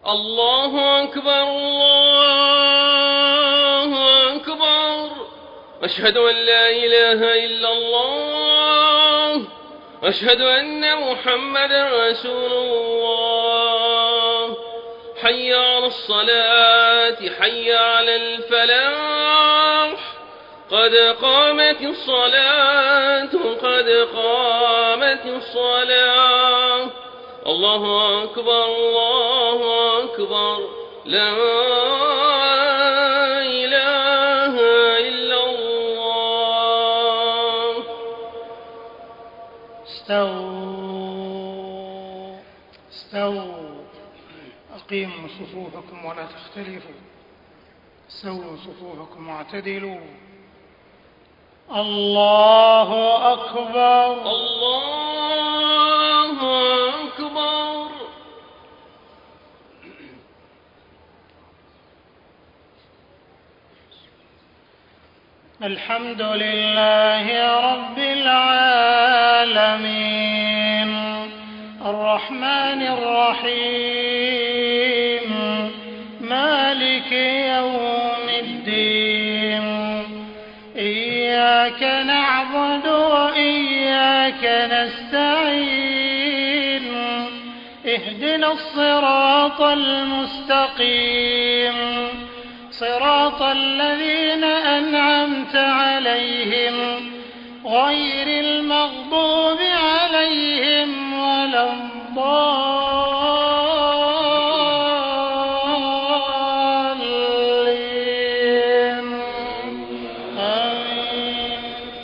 الله أكبر الله أكبر. أشهد أن لا إله إلا الله. أشهد أن محمدا رسول الله. حي على الصلاة حي على الفلاح. قد قامت الصلاة قد قامت الصلاة. الله أكبر الله أكبر. لا إله إلا الله. استووا أقيموا صفوفكم ولا تختلفوا. سووا صفوفكم واعتدلوا. الله أكبر الله أكبر. الحمد لله رب العالمين الرحمن الرحيم مالك يوم الدين. إياك نعبد وإياك نستعين. اهدنا الصراط المستقيم صراط الذين أنعمت عليهم غير المغضوب عليهم ولا الضالين. آمين.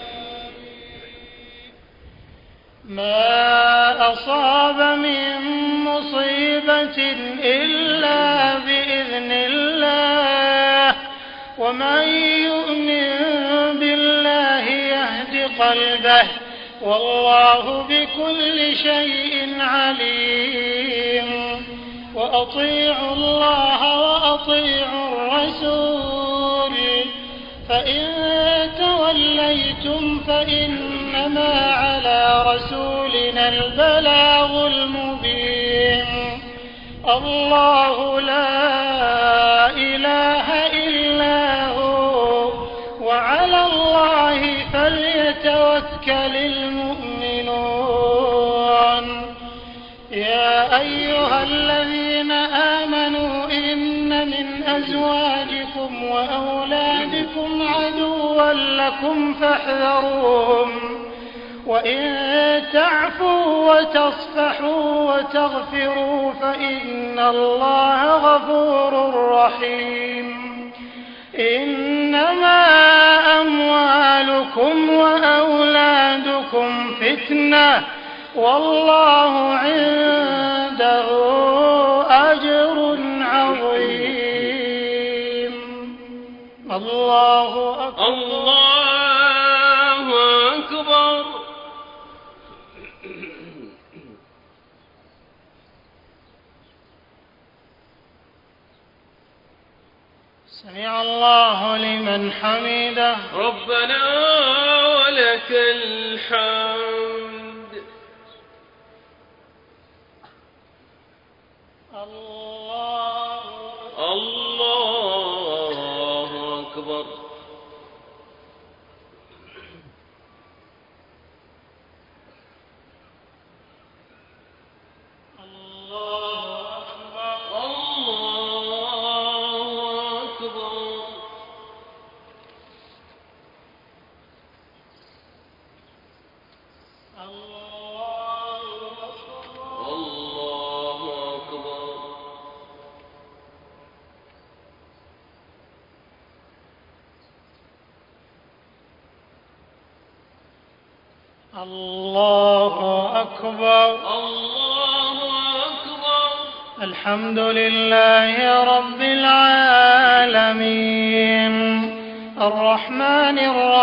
ما أصاب من مصيبة إلا بإذن الله ومن يؤمن بالله يهد قلبه والله بكل شيء عليم. وأطيعوا الله وأطيعوا الرسول فإن توليتم فإنما على رسولنا البلاغ المبين. الله لا إله إلا هو وعلى الله فليتوكل المؤمنون. يا أيها الذين آمنوا إن من أزواجكم وأولادكم عدوا لكم فاحذروهم وإن تعفوا وتصفحوا وتغفروا فإن الله غفور رحيم. إنما أموالكم وأولادكم فتنة والله عنده أجر عظيم. الله أكبر الله أكبر. سمع الله لمن حمده. ربنا ولك الحمد. الله أكبر. الله أكبر. الله أكبر. الحمد لله رب العالمين الرحمن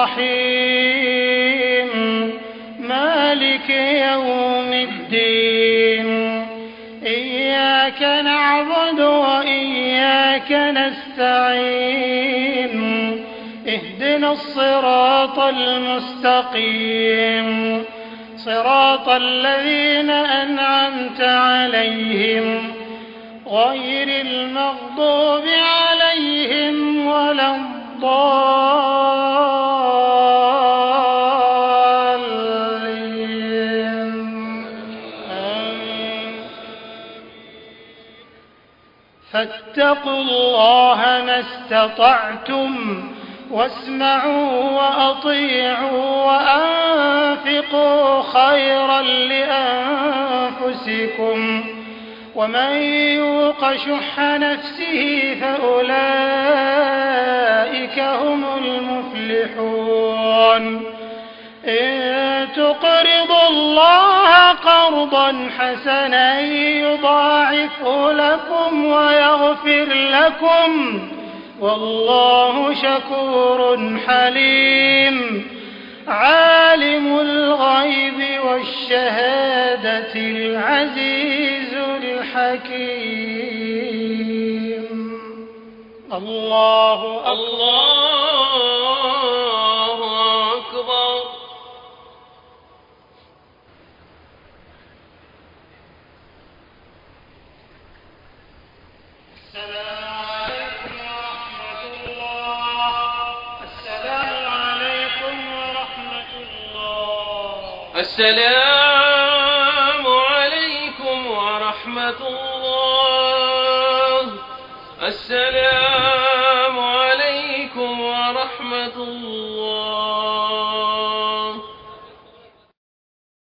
الرحيم مالك يوم الدين. إياك نعبد وإياك نستعين. اهدنا الصراط المستقيم صراط الذين أنعمت عليهم غير المغضوب عليهم ولا الضالين آمين. فاتقوا الله ما استطعتم واسمعوا وأطيعوا وأنفقوا خيرا لأنفسكم ومن يوق شح نفسه فأولئك هم المفلحون. إن تقرضوا الله قرضا حسنا يضاعفه لكم ويغفر لكم والله شكور حليم. عالم الغيب والشهادة العزيز الحكيم. الله أكبر. السلام عليكم ورحمة الله. السلام